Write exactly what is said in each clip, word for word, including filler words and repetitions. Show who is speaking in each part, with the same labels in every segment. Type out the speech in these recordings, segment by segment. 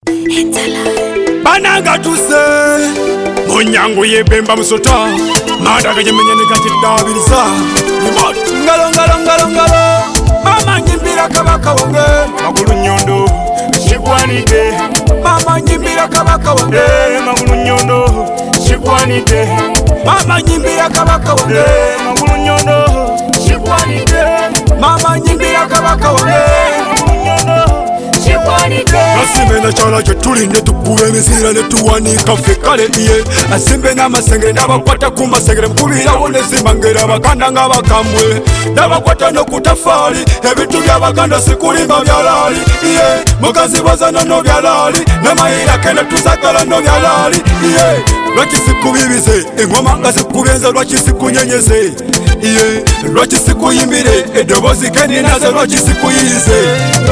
Speaker 1: Bananga tuse Munyangu yebemba musota Madaga jemenyene kachidabilisa Ngalo ngalo ngalo ngalo Mama nyimbira kabaka wange Magulu nyondo Shigwanite Mama nyimbira kabaka wange Magulu nyondo Shigwanite Mama nyimbira kabaka wange Magulu nyondo Shigwanite Mama nyimbira kabaka wange Magulu nyondo Asimbe na chala chetuli netukube mizira netuwanika fekale iye Asimbe na masengere nabakwata kumba segere mkubira wone zimbangere abakanda nga bakambwe Nabakwata no kutafali ebitu bya bakanda sikulimba byalali iye Mukazi wazana no byalali Namayira kene tuzakala no byalali iye Lwaki sikubibize engoma nga sikubenze lwaki sikunyenyeze iye Lwaki sikuyimbire edobozi keni naze lwaki sikuyize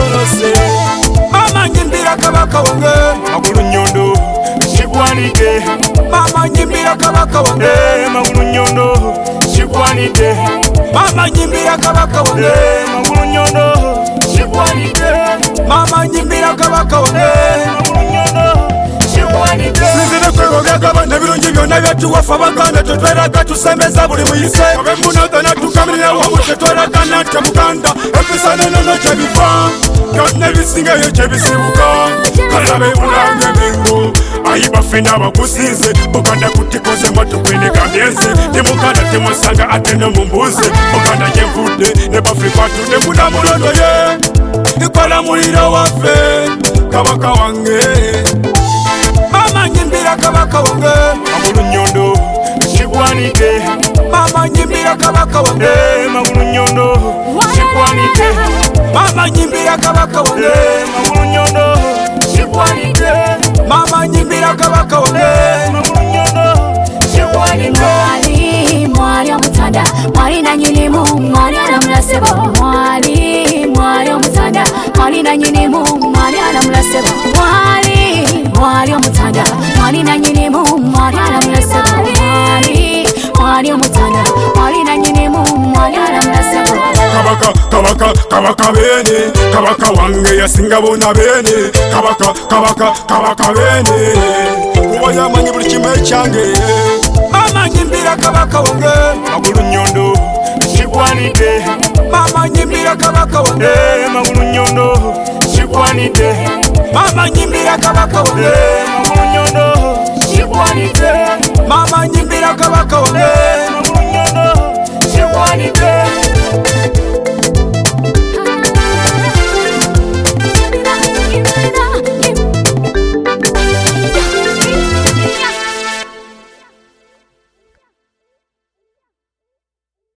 Speaker 1: Mama nyimbira kabaka wange Magulu nyondo Shigwanite Mama nyimbira kabaka wange Magulu nyondo Shigwanite Mama nyimbira kabaka wange Magulu nyondo Shigwanite Mama nyimbira kabaka wange Magulu nyondo Shigwanite Sizine kwegogya kabana birungi byonna byatuwafa baganda tetweraga tusembeza buli muyise Obemunagana tukamirira wamu tetweragana nte muganda Episana nono gyebiva Kyonna bisingayo kyebisibuka Kalabe bulange bingo Ayiba fena bakusinze Buganda kutikoze matukwene kamyenze Temuganda temusanga ate no mumbuze Buganda jenvudde ne bafikwatudde muna mulondo ye Nikola muliro waffe Kabaka wange Mama nyimbira kabaka wange Magulu nyondo Shigwanite Mama nyimbira kabaka wange Magulu nyondo Shigwanite Mama nyimbira kabaka wange Magulu nyondo Shigwanite Mama nyimbira kabaka wange Magulu nyondo Shigwanite Mwali, mwali omutanda Mwali na nyinimu, mwali alamlasebo Mwali, mwali omutanda Mwali na nyinimu, mwali alamlasebo Mwali, mwali omutanda Mwali na nyinimu, mwali alamlasebo Mwali, mwali omutanda Mwali na nyinimu, mwali alamlasebo Kabaka, kabaka, kabaka bene Kabaka wange yasinga bona bene Kabaka, kabaka, kabaka bene Kuba yamanyi buli kimu ekyange Mama nyimbira kabaka wange Magulu nyondo Shigwanite Mama nyimbira kabaka wange Magulu nyondo Shigwanite Mama nyimbira kabaka wange Magulu nyondo Shigwanite Mama nyimbira kabaka wange Magulu nyondo Shigwanite